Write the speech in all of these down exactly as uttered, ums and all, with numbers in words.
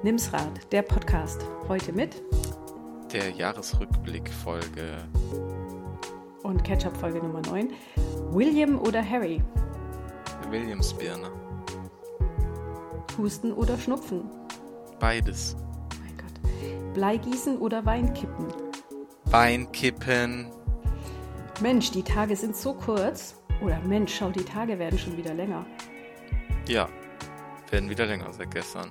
Nimm's Rad, der Podcast. Heute mit der Jahresrückblick-Folge und Ketchup-Folge Nummer neun. William oder Harry? Williamsbirne. Husten oder Schnupfen? Beides. Oh mein Gott. Bleigießen oder Weinkippen? Weinkippen. Mensch, die Tage sind so kurz. Oder Mensch, schau, die Tage werden schon wieder länger. Ja, werden wieder länger seit gestern.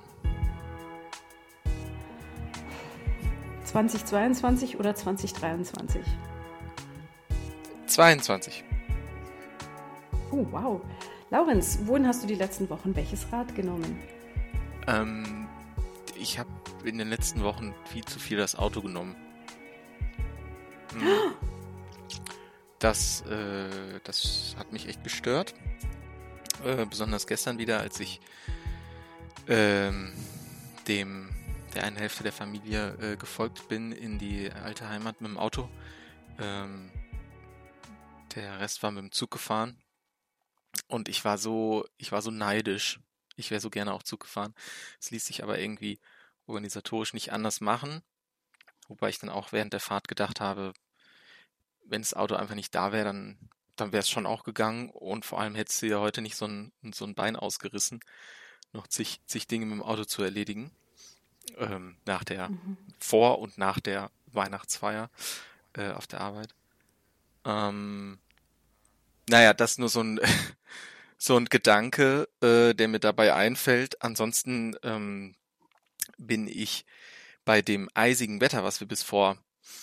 zweitausendzweiundzwanzig oder zweitausenddreiundzwanzig? zweiundzwanzig. Oh, wow. Laurenz, wohin hast du die letzten Wochen welches Rad genommen? Ähm, ich habe in den letzten Wochen viel zu viel das Auto genommen. Hm. Das, äh, das hat mich echt gestört. Äh, besonders gestern wieder, als ich ähm, dem der einen Hälfte der Familie äh, gefolgt bin in die alte Heimat mit dem Auto. Ähm, der Rest war mit dem Zug gefahren. Und ich war so, ich war so neidisch. Ich wäre so gerne auch Zug gefahren. Es ließ sich aber irgendwie organisatorisch nicht anders machen. Wobei ich dann auch während der Fahrt gedacht habe, wenn das Auto einfach nicht da wäre, dann, dann wäre es schon auch gegangen. Und vor allem hättest du ja heute nicht so ein, so ein Bein ausgerissen, noch zig, zig Dinge mit dem Auto zu erledigen. Ähm, nach der, Mhm. vor und nach der Weihnachtsfeier äh, auf der Arbeit. Ähm, naja, das nur so ein, so ein Gedanke, äh, der mir dabei einfällt. Ansonsten ähm, bin ich bei dem eisigen Wetter, was wir bis vor,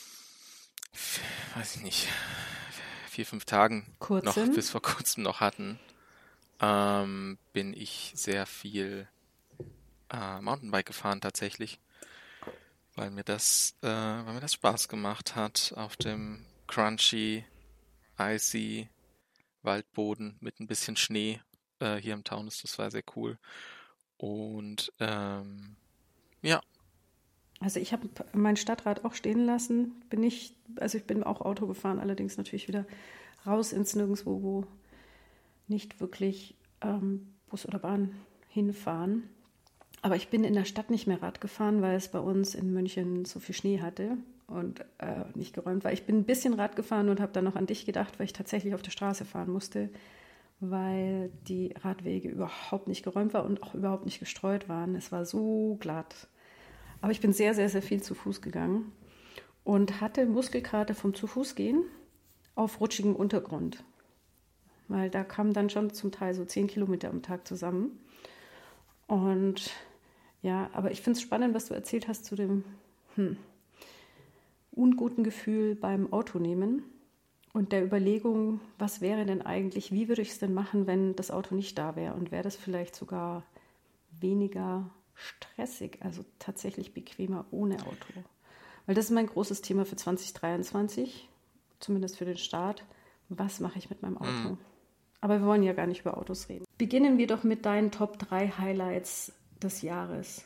weiß ich nicht, vier, fünf Tagen noch, Kurzem? bis vor kurzem noch hatten, ähm, bin ich sehr viel äh, Mountainbike gefahren tatsächlich, weil mir das, äh, weil mir das Spaß gemacht hat auf dem crunchy, icy Waldboden mit ein bisschen Schnee äh, hier im Taunus. Das war sehr cool. Und ähm, ja, Also ich habe mein Stadtrad auch stehen lassen. Bin nicht, also ich bin auch Auto gefahren, allerdings natürlich wieder raus ins Nirgendwo, wo nicht wirklich ähm, Bus oder Bahn hinfahren. Aber ich bin in der Stadt nicht mehr Rad gefahren, weil es bei uns in München so viel Schnee hatte und äh, nicht geräumt war. Ich bin ein bisschen Rad gefahren und habe dann noch an dich gedacht, weil ich tatsächlich auf der Straße fahren musste, weil die Radwege überhaupt nicht geräumt waren und auch überhaupt nicht gestreut waren. Es war so glatt. Aber ich bin sehr, sehr, sehr viel zu Fuß gegangen und hatte Muskelkater vom zu Fuß gehen auf rutschigem Untergrund. Weil da kamen dann schon zum Teil so zehn Kilometer am Tag zusammen. Und ja, aber ich finde es spannend, was du erzählt hast zu dem hm, unguten Gefühl beim Autonehmen und der Überlegung, was wäre denn eigentlich, wie würde ich es denn machen, wenn das Auto nicht da wäre und wäre das vielleicht sogar weniger stressig, also tatsächlich bequemer ohne Auto. Weil das ist mein großes Thema für zwanzig dreiundzwanzig, zumindest für den Start. Was mache ich mit meinem Auto? Mhm. Aber wir wollen ja gar nicht über Autos reden. Beginnen wir doch mit deinen Top drei Highlights des Jahres.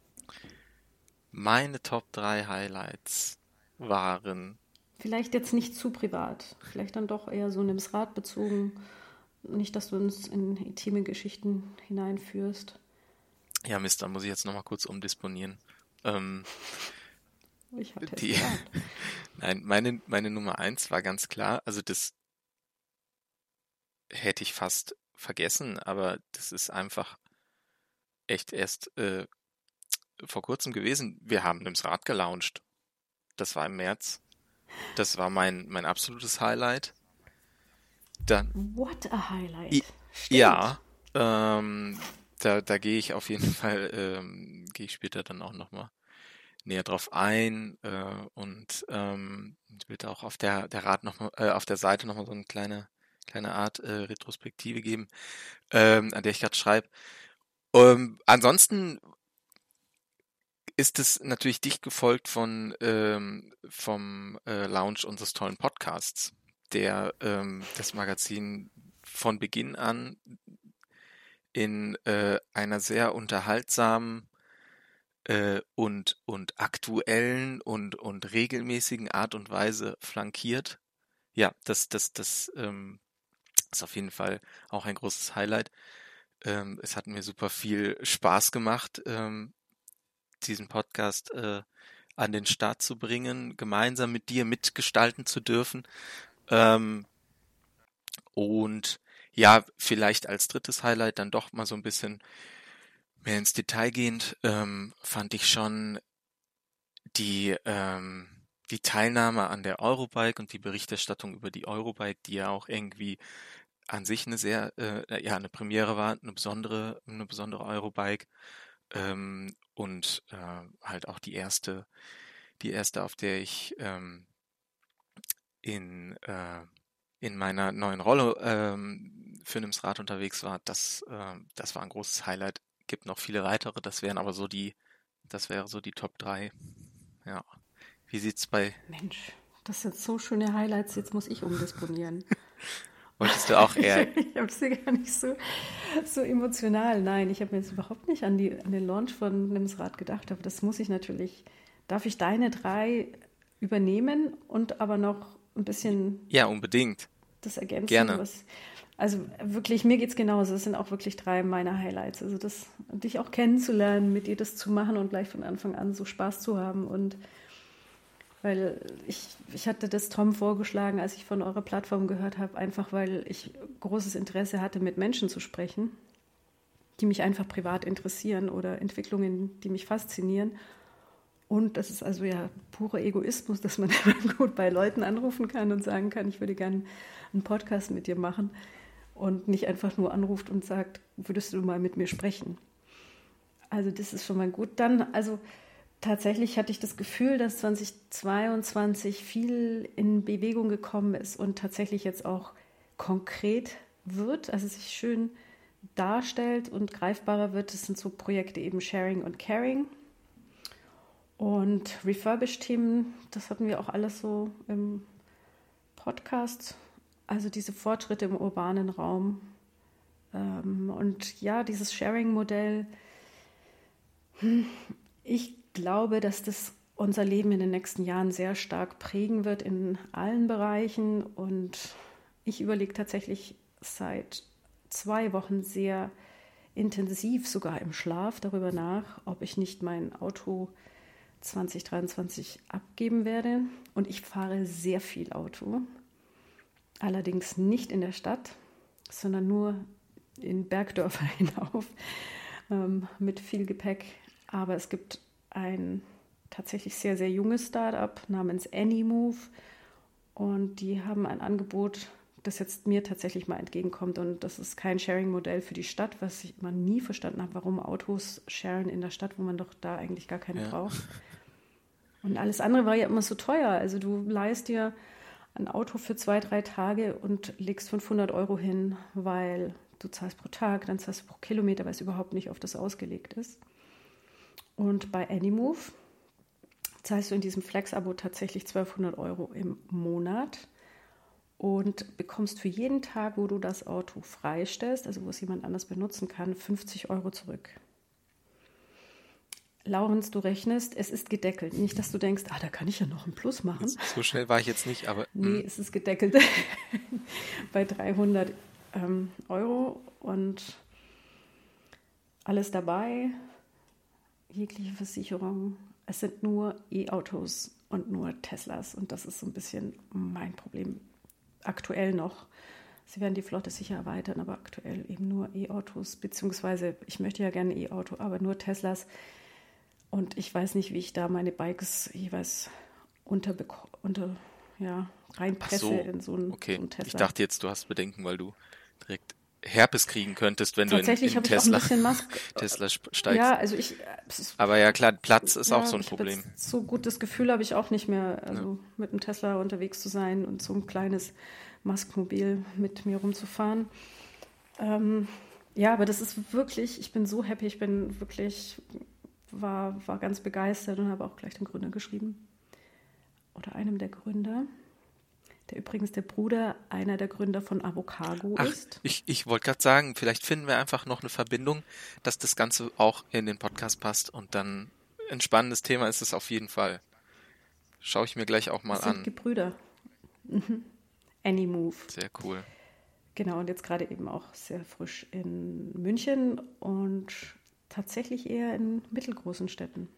meine Top drei Highlights waren, Vielleicht jetzt nicht zu privat, vielleicht dann doch eher so nimm's Rad bezogen. Nicht, dass du uns in intime Geschichten hineinführst. ja Mist, da muss ich jetzt nochmal kurz umdisponieren. Ähm, Ich hatte es die, gesagt. nein, meine, meine Nummer eins war ganz klar, also das hätte ich fast vergessen, aber das ist einfach echt erst äh, vor kurzem gewesen. Wir haben nimm's Rad gelauncht. Das war im März. Das war mein, mein absolutes Highlight. Dann, What a highlight. I- Stimmt. ja, ähm, da, da gehe ich auf jeden Fall, ähm, gehe ich später dann auch nochmal näher drauf ein äh, und ähm, ich will da auch auf der, der Rad noch mal, äh, auf der Seite nochmal so eine kleine, kleine Art äh, Retrospektive geben, ähm, an der ich gerade schreibe. Ähm, ansonsten ist es natürlich dicht gefolgt von ähm, vom äh, Launch unseres tollen Podcasts, der ähm, das Magazin von Beginn an in äh, einer sehr unterhaltsamen äh, und und aktuellen und und regelmäßigen Art und Weise flankiert. Ja, das das das ähm, ist auf jeden Fall auch ein großes Highlight. Ähm, es hat mir super viel Spaß gemacht, ähm, diesen Podcast äh, an den Start zu bringen, gemeinsam mit dir mitgestalten zu dürfen. Ähm, und ja, vielleicht als drittes Highlight dann doch mal so ein bisschen mehr ins Detail gehend, ähm, fand ich schon die, ähm, die Teilnahme an der Eurobike und die Berichterstattung über die Eurobike, die ja auch irgendwie an sich eine sehr, äh, ja, eine Premiere war, eine besondere, eine besondere Eurobike, ähm, und äh, halt auch die erste, die erste, auf der ich ähm, in, äh, in meiner neuen Rolle ähm, für Nims Rad unterwegs war. Das, äh, das war ein großes Highlight. Gibt noch viele weitere, das wären aber so die, das wäre so die Top drei. Ja. Wie sieht's bei, Mensch, das sind so schöne Highlights, jetzt muss ich umdisponieren. wolltest du auch eher, Ich habe sie gar nicht so, so emotional. Nein, ich habe mir jetzt überhaupt nicht an, die, an den Launch von Nims Rad gedacht, aber das muss ich natürlich. Darf ich deine drei übernehmen und aber noch ein bisschen ja, unbedingt, das ergänzen, gerne. was. Also wirklich, mir geht es genauso. Das sind auch wirklich drei meiner Highlights. Also das, dich auch kennenzulernen, mit dir das zu machen und gleich von Anfang an so Spaß zu haben. Und weil ich, ich hatte das Tom vorgeschlagen, als ich von eurer Plattform gehört habe, einfach weil ich großes Interesse hatte, mit Menschen zu sprechen, die mich einfach privat interessieren oder Entwicklungen, die mich faszinieren. Und das ist also ja purer Egoismus, dass man gut bei Leuten anrufen kann und sagen kann, ich würde gerne einen Podcast mit dir machen und nicht einfach nur anruft und sagt, würdest du mal mit mir sprechen? Also das ist schon mal gut. Dann, also tatsächlich hatte ich das Gefühl, dass zweitausendzweiundzwanzig viel in Bewegung gekommen ist und tatsächlich jetzt auch konkret wird, also sich schön darstellt und greifbarer wird. Das sind so Projekte eben Sharing und Caring. Und Refurbish-Themen, das hatten wir auch alles so im Podcast. Also diese Fortschritte im urbanen Raum. Und ja, dieses Sharing-Modell, ich glaube, dass das unser Leben in den nächsten Jahren sehr stark prägen wird in allen Bereichen. Und ich überlege tatsächlich seit zwei Wochen sehr intensiv, sogar im Schlaf, darüber nach, ob ich nicht mein Auto zwanzig dreiundzwanzig abgeben werde. Und ich fahre sehr viel Auto. Allerdings nicht in der Stadt, sondern nur in Bergdörfer hinauf ähm, mit viel Gepäck. Aber es gibt ein tatsächlich sehr, sehr junges Start-up namens Anymove und die haben ein Angebot, das jetzt mir tatsächlich mal entgegenkommt und das ist kein Sharing-Modell für die Stadt, was ich immer nie verstanden habe, warum Autos sharen in der Stadt, wo man doch da eigentlich gar keine Ja. braucht. Und alles andere war ja immer so teuer. Also du leihst dir ein Auto für zwei, drei Tage und legst fünfhundert Euro hin, weil du zahlst pro Tag, dann zahlst du pro Kilometer, weil es überhaupt nicht auf das ausgelegt ist. Und bei Anymove zahlst du in diesem Flex-Abo tatsächlich zwölfhundert Euro im Monat und bekommst für jeden Tag, wo du das Auto freistellst, also wo es jemand anders benutzen kann, fünfzig Euro zurück. Laurens, du rechnest, es ist gedeckelt. Nicht, dass du denkst, ah, da kann ich ja noch einen Plus machen. So schnell war ich jetzt nicht, aber Nee, mh. es ist gedeckelt bei dreihundert ähm, Euro und alles dabei, jegliche Versicherung. Es sind nur E-Autos und nur Teslas und das ist so ein bisschen mein Problem. Aktuell noch. Sie werden die Flotte sicher erweitern, aber aktuell eben nur E-Autos, beziehungsweise ich möchte ja gerne E-Auto, aber nur Teslas. Und ich weiß nicht, wie ich da meine Bikes jeweils unter, unter ja, reinpresse Ach so, in so einen, okay. so einen Tesla. Ich dachte jetzt, du hast Bedenken, weil du direkt Herpes kriegen könntest, wenn Tatsächlich du in, in habe ich auch ein Tesla, bisschen Maske. Tesla steigst. Ja, also ich. Ist, Aber ja klar, Platz ist ja, auch so ein ich Problem. Jetzt so gutes Gefühl habe ich auch nicht mehr, also Ja. mit einem Tesla unterwegs zu sein und so ein kleines Musk-Mobil mit mir rumzufahren. Ähm, ja, aber das ist wirklich, ich bin so happy, ich bin wirklich, war, war ganz begeistert und habe auch gleich den Gründer geschrieben. Oder einem der Gründer, der übrigens der Bruder einer der Gründer von Avocargo Ach, ist. ich, ich wollte gerade sagen, vielleicht finden wir einfach noch eine Verbindung, dass das Ganze auch in den Podcast passt und dann ein spannendes Thema ist es auf jeden Fall. Schaue ich mir gleich auch mal Das sind an. Gebrüder. Mhm. Anymove. Sehr cool. Genau, und jetzt gerade eben auch sehr frisch in München und tatsächlich eher in mittelgroßen Städten.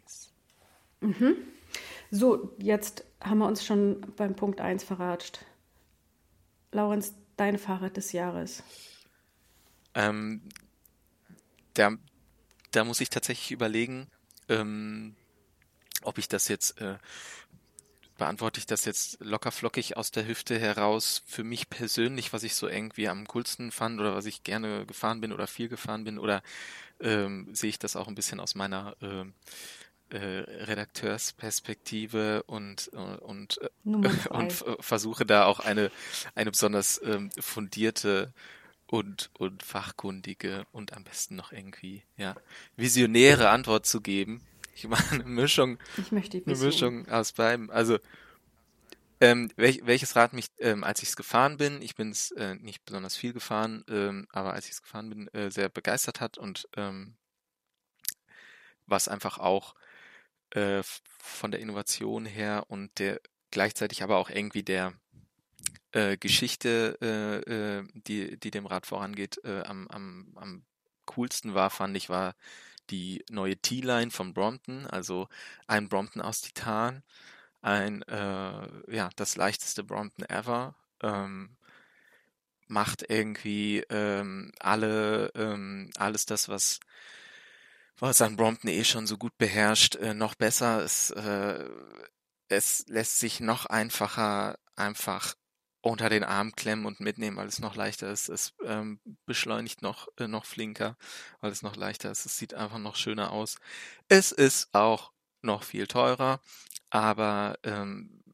Nice. Mhm. So, jetzt haben wir uns schon beim Punkt eins verratscht. Laurenz, dein Fahrrad des Jahres. Ähm, da, da muss ich tatsächlich überlegen, ähm, ob ich das jetzt, äh, beantworte ich das jetzt lockerflockig aus der Hüfte heraus für mich persönlich, was ich so irgendwie am coolsten fand oder was ich gerne gefahren bin oder viel gefahren bin, oder ähm, sehe ich das auch ein bisschen aus meiner ähm, äh, Redakteursperspektive und, äh, und, Nummer äh, und zwei. f- versuche da auch eine, eine besonders ähm, fundierte und, und fachkundige und am besten noch irgendwie, ja, visionäre Antwort zu geben. Ich meine, eine Mischung, Ich möchte die eine Vision. Mischung aus beidem. Also, ähm, welch, welches Rad mich, ähm, als ich es gefahren bin, ich bin es äh, nicht besonders viel gefahren, ähm, aber als ich es gefahren bin, äh, sehr begeistert hat und ähm, was einfach auch äh, f- von der Innovation her und der gleichzeitig aber auch irgendwie der äh, Geschichte, äh, äh, die, die dem Rad vorangeht, äh, am, am, am coolsten war, fand ich, war die neue T-Line von Brompton, also ein Brompton aus Titan, ein, äh, ja, das leichteste Brompton ever, ähm, macht irgendwie ähm, alle, ähm, alles das, was was an Brompton eh schon so gut beherrscht, äh, noch besser. Es, äh, es lässt sich noch einfacher einfach unter den Arm klemmen und mitnehmen, weil es noch leichter ist. Es ähm, beschleunigt noch, äh, noch flinker, weil es noch leichter ist. Es sieht einfach noch schöner aus. Es ist auch noch viel teurer, aber ähm,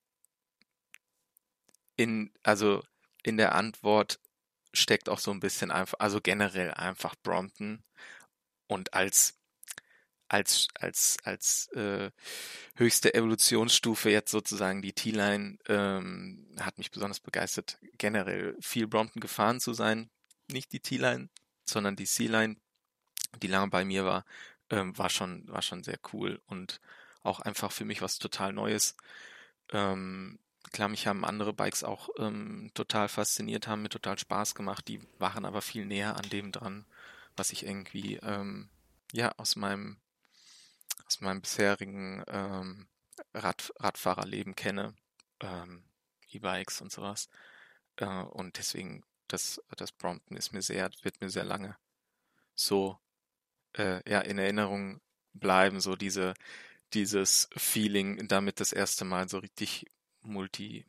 in, also in der Antwort steckt auch so ein bisschen einfach, also generell einfach Brompton und als als als als äh, höchste Evolutionsstufe jetzt sozusagen die T-Line ähm, hat mich besonders begeistert, generell viel Brompton gefahren zu sein. Nicht die T-Line, sondern die C-Line, die lange bei mir war, ähm, war schon war schon sehr cool und auch einfach für mich was total Neues. Ähm, klar, mich haben andere Bikes auch ähm, total fasziniert, haben mir total Spaß gemacht. Die waren aber viel näher an dem dran, was ich irgendwie ähm, ja aus meinem aus meinem bisherigen ähm, Rad, Radfahrerleben kenne, ähm, E-Bikes und sowas. Äh, und deswegen, das, das Brompton ist mir sehr, wird mir sehr lange so äh, ja, in Erinnerung bleiben, so diese, dieses Feeling, damit das erste Mal so richtig multimodal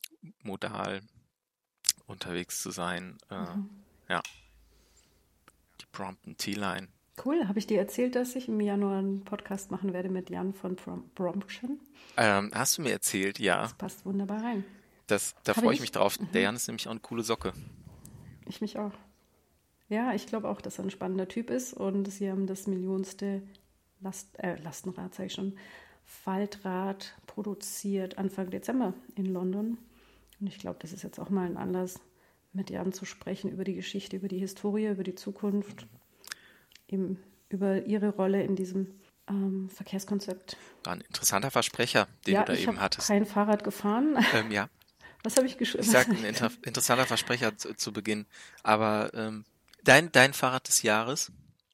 unterwegs zu sein. Äh, ja, die Brompton T-Line. Cool. Habe ich dir erzählt, dass ich im Januar einen Podcast machen werde mit Jan von Brom Brompton? Ähm, hast du mir erzählt, Das ja. passt wunderbar rein. Das, da Habe freue ich mich ich? drauf. Der Jan ist nämlich auch eine coole Socke. Ich mich auch. Ja, ich glaube auch, dass er ein spannender Typ ist und sie haben das millionste Last, äh, Lastenrad, sage ich schon, Faltrad produziert Anfang Dezember in London. Und ich glaube, das ist jetzt auch mal ein Anlass, mit Jan zu sprechen über die Geschichte, über die Historie, über die Zukunft, eben über ihre Rolle in diesem ähm, Verkehrskonzept. War ein interessanter Versprecher, den du Ja, da ich habe eben hattest. kein Fahrrad gefahren. Ähm, ja, Was habe ich ich geschrieben? sag ein inter interessanter Versprecher zu, zu Beginn. Aber ähm, dein, dein Fahrrad des Jahres,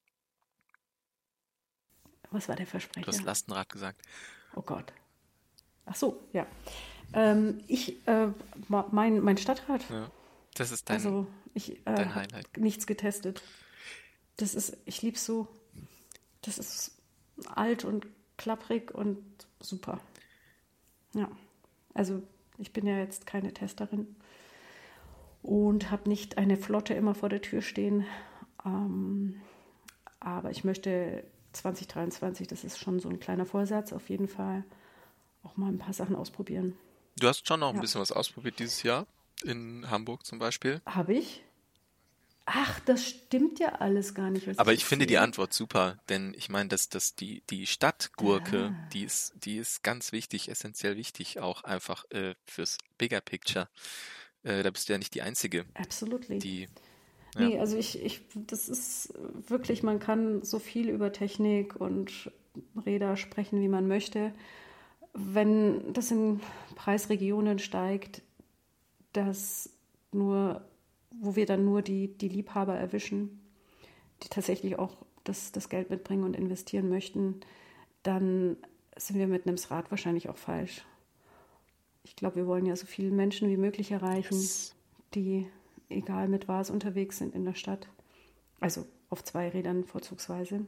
Was war der du hast Versprecher? Lastenrad gesagt. Oh Gott. Ach so, ja. Ähm, ich, äh, mein, mein Stadtrat, Ja, das ist dein, also ich äh, dein habe Highlight. nichts getestet. Das ist, ich liebe es so. Das ist alt und klapprig und super. Ja, also ich bin ja jetzt keine Testerin und habe nicht eine Flotte immer vor der Tür stehen. Ähm, aber ich möchte zwanzig dreiundzwanzig, das ist schon so ein kleiner Vorsatz, auf jeden Fall auch mal ein paar Sachen ausprobieren. Du hast schon noch ein Ja, bisschen was ausprobiert dieses Jahr, in Hamburg zum Beispiel. habe ich. Ach, das stimmt ja alles gar nicht, was Aber ich ich finde die erzähle. Antwort super, denn ich meine, dass, dass die, die Stadtgurke, Ah, die ist, die ist ganz wichtig, essentiell wichtig, auch einfach äh, fürs Bigger Picture. Äh, da bist du ja nicht die Einzige, absolutely. die, ja. Nee, also ich, ich, das ist wirklich, man kann so viel über Technik und Räder sprechen, wie man möchte. Wenn das in Preisregionen steigt, dass nur, wo wir dann nur die, die Liebhaber erwischen, die tatsächlich auch das, das Geld mitbringen und investieren möchten, dann sind wir mit einem Rad wahrscheinlich auch falsch. Ich glaube, wir wollen ja so viele Menschen wie möglich erreichen, Yes. die, egal mit was, unterwegs sind in der Stadt. Also auf zwei Rädern vorzugsweise.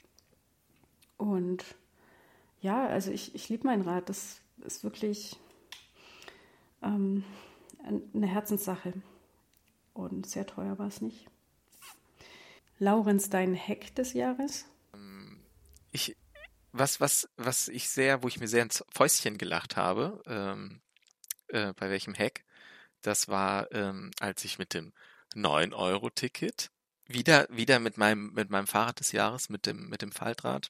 Und ja, also ich, ich liebe mein Rad. Das ist wirklich ähm, eine Herzenssache. Und sehr teuer war es nicht. Laurenz, dein Hack des Jahres? Ich, was, was, was ich sehr, wo ich mir sehr ins Fäustchen gelacht habe, ähm, äh, bei welchem Hack, das war, ähm, als ich mit dem neun-Euro-Ticket wieder, wieder mit meinem, mit meinem Fahrrad des Jahres, mit dem, mit dem Faltrad,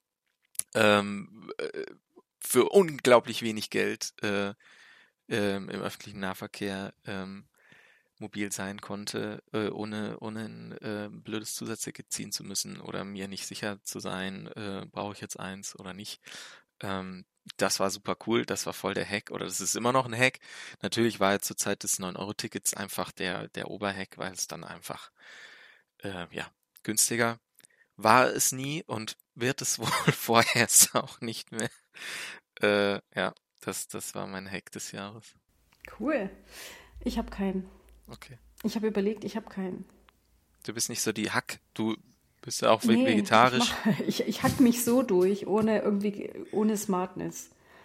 ähm, äh, für unglaublich wenig Geld äh, ähm, im öffentlichen Nahverkehr ähm, mobil sein konnte, äh, ohne, ohne ein äh, blödes Zusatzticket ziehen zu müssen oder mir nicht sicher zu sein, äh, brauche ich jetzt eins oder nicht. Ähm, das war super cool, das war voll der Hack oder das ist immer noch ein Hack. Natürlich war jetzt zur Zeit des neun-Euro-Tickets einfach der, der Oberhack, weil es dann einfach äh, ja, günstiger war es nie und wird es wohl vorerst auch nicht mehr. Äh, ja, das, das war mein Hack des Jahres. Cool. Ich habe keinen. Okay. Ich habe überlegt, ich habe keinen. Du bist nicht so die Hack, du bist ja auch ve- Nee, ich, vegetarisch. mach, ich, ich hack mich so durch, ohne irgendwie, ohne Smartness.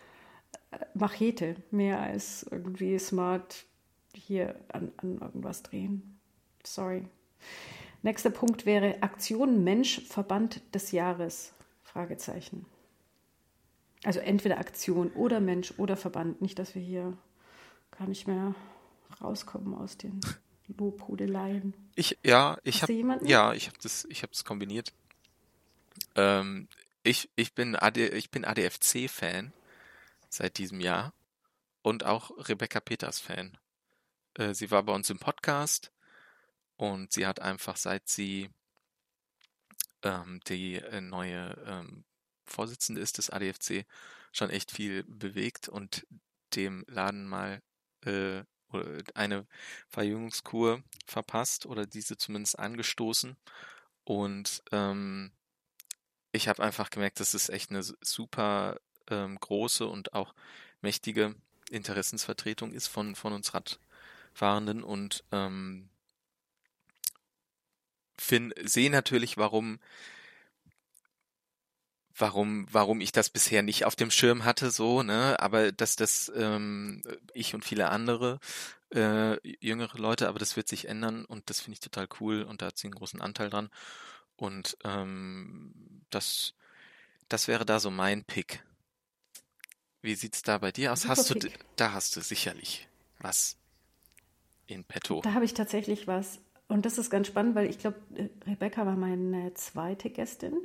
Machete, mehr als irgendwie smart hier an, an irgendwas drehen. Sorry. Nächster Punkt wäre Aktion Mensch Verband des Jahres? Fragezeichen. Also entweder Aktion oder Mensch oder Verband. Nicht, dass wir hier gar nicht mehr rauskommen aus den Lobhudeleien. Ich, ja, ich Hast habe, du jemanden? ja, ich habe das, ich habe das kombiniert. Ähm, ich, ich bin A D, ich bin A D F C-Fan seit diesem Jahr und auch Rebecca Peters-Fan. Äh, sie war bei uns im Podcast und sie hat einfach, seit sie ähm, die äh, neue ähm, Vorsitzende ist des A D F C, schon echt viel bewegt und dem Laden mal äh, oder eine Verjüngungskur verpasst oder diese zumindest angestoßen. Und ähm, ich habe einfach gemerkt, dass es echt eine s- super ähm, große und auch mächtige Interessensvertretung ist von, von uns Radfahrenden und ähm, fin- sehe natürlich, warum warum, warum ich das bisher nicht auf dem Schirm hatte, so, ne, aber dass das ähm, ich und viele andere äh, jüngere Leute, aber das wird sich ändern und das finde ich total cool und da hat sie einen großen Anteil dran und ähm, das, das wäre da so mein Pick. Wie sieht's da bei dir aus? Super Hast du, d- Pick. da hast du sicherlich was in petto. Da habe ich tatsächlich was. Und das ist ganz spannend, weil ich glaube, Rebecca war meine zweite Gästin.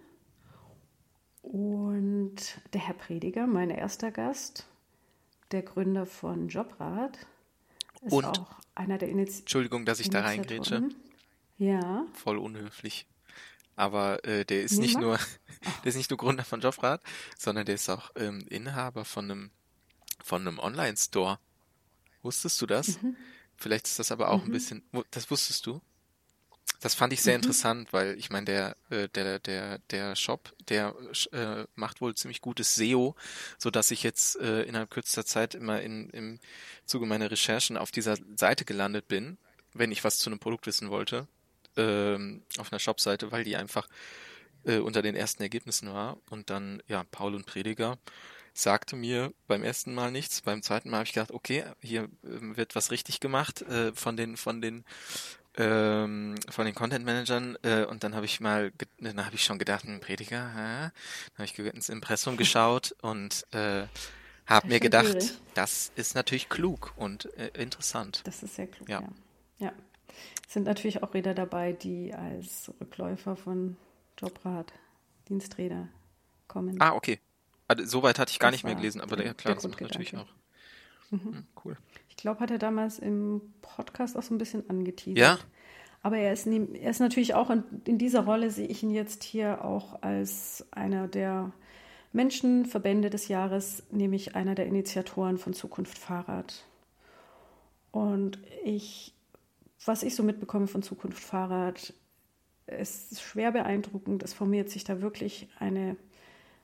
Und der Herr Prediger, mein erster Gast, der Gründer von Jobrad, ist Und, auch einer der Initi Entschuldigung, dass ich da reingrätsche, Initiatoren. Ja, voll unhöflich. Aber äh, der ist nee, nicht mach. nur, Ach, der ist nicht nur Gründer von Jobrad, sondern der ist auch ähm, Inhaber von einem von einem Online-Store. Wusstest du das? Vielleicht ist das aber auch ein bisschen, wu- das wusstest du? Das fand ich sehr interessant, weil ich meine, der, äh, der, der, der Shop, der äh, macht wohl ziemlich gutes S E O, so dass ich jetzt äh, innerhalb kürzester Zeit immer in, im Zuge meiner Recherchen auf dieser Seite gelandet bin, wenn ich was zu einem Produkt wissen wollte, ähm, auf einer Shop-Seite, weil die einfach äh, unter den ersten Ergebnissen war. Und dann, ja, Paul und Prediger sagte mir beim ersten Mal nichts. Beim zweiten Mal habe ich gedacht, okay, hier ähm, wird was richtig gemacht äh, von den von den ähm, von den Content Managern äh, und dann habe ich mal, ge- dann habe ich schon gedacht, ein Prediger, hä? Dann habe ich ge- ins Impressum geschaut und äh, habe der ist mir schon gierig. gedacht, das ist natürlich klug und äh, interessant. Das ist sehr klug, Ja. ja. Ja. Es sind natürlich auch Räder dabei, die als Rückläufer von Jobrad, Diensträder kommen. Ah, okay. Also, soweit hatte ich gar Das nicht mehr war gelesen, aber der, ja der klar, das macht natürlich Grundgedanke. auch. Hm, cool. Ich glaube, hat er damals im Podcast auch so ein bisschen Ja, angeteasert. Aber er ist, nie, er ist natürlich auch in, in dieser Rolle, sehe ich ihn jetzt hier auch als einer der Menschenverbände des Jahres, nämlich einer der Initiatoren von Zukunft Fahrrad. Und ich, was ich so mitbekomme von Zukunft Fahrrad, ist schwer beeindruckend. Es formiert sich da wirklich eine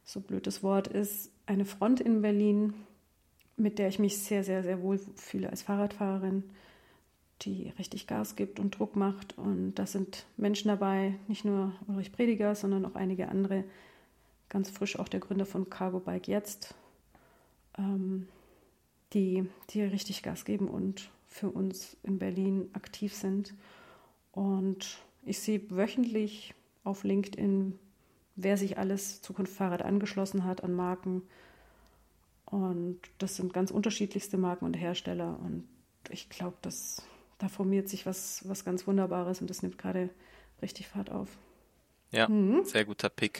so blöd das Wort ist, eine Front in Berlin, mit der ich mich sehr, sehr, sehr wohl fühle als Fahrradfahrerin, die richtig Gas gibt und Druck macht. Und da sind Menschen dabei, nicht nur Ulrich Prediger, sondern auch einige andere, ganz frisch auch der Gründer von Cargo Bike Jetzt, ähm, die, die richtig Gas geben und für uns in Berlin aktiv sind. Und ich sehe wöchentlich auf LinkedIn, wer sich alles Zukunft Fahrrad angeschlossen hat an Marken. Und das sind ganz unterschiedlichste Marken und Hersteller. Und ich glaube, dass da formiert sich was, was ganz Wunderbares und das nimmt gerade richtig Fahrt auf. Ja, Mhm. sehr guter Pick.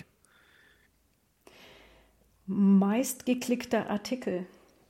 Meistgeklickter Artikel.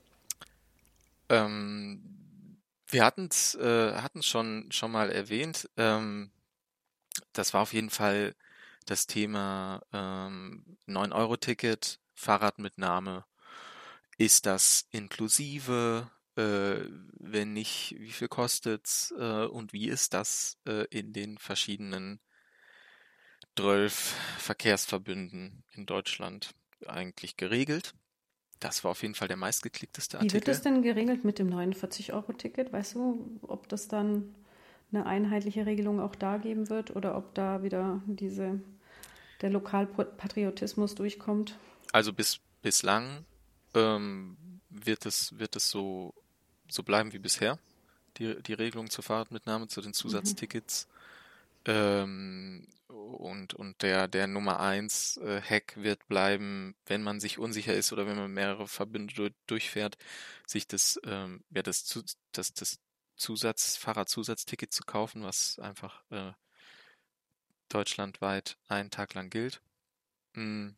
Ähm, wir hatten es äh, hatten's schon, schon mal erwähnt. Ähm, das war auf jeden Fall das Thema ähm, neun-Euro-Ticket, Fahrradmitnahme. Ist das inklusive? Äh, wenn nicht, wie viel kostet's? Äh, und wie ist das äh, in den verschiedenen zwölf Verkehrsverbünden in Deutschland eigentlich geregelt? Das war auf jeden Fall der meistgeklickteste Wie wird das Artikel. denn geregelt mit dem neunundvierzig-Euro-Ticket? Weißt du, ob das dann eine einheitliche Regelung auch da geben wird oder ob da wieder diese, der Lokalpatriotismus durchkommt? Also bis bislang ähm, wird es wird es so so bleiben wie bisher. Die die Regelung zur Fahrradmitnahme, zu den Zusatztickets. Ähm, und und der der Nummer eins äh, Hack wird bleiben, wenn man sich unsicher ist oder wenn man mehrere Verbünde du- durchfährt, sich das ähm, ja das zu, das das Zusatz Fahrradzusatzticket zu kaufen, was einfach äh, deutschlandweit einen Tag lang gilt. Mm.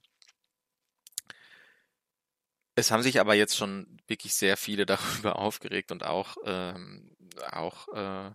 Es haben sich aber jetzt schon wirklich sehr viele darüber aufgeregt und auch, ähm, auch äh,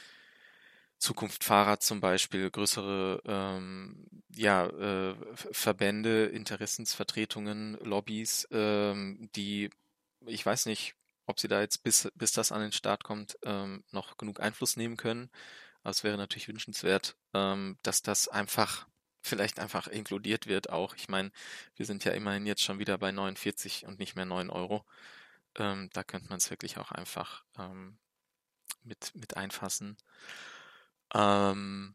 Zukunft Fahrrad zum Beispiel, größere ähm, ja, äh, F- Verbände, Interessensvertretungen, Lobbys, ähm, die, ich weiß nicht, ob sie da jetzt bis, bis das an den Start kommt, ähm, noch genug Einfluss nehmen können. Aber es wäre natürlich wünschenswert, ähm, dass das einfach vielleicht einfach inkludiert wird auch. Ich meine, wir sind ja immerhin jetzt schon wieder bei neunundvierzig und nicht mehr neun Euro. Ähm, da könnte man es wirklich auch einfach ähm, mit, mit einfassen. Ähm,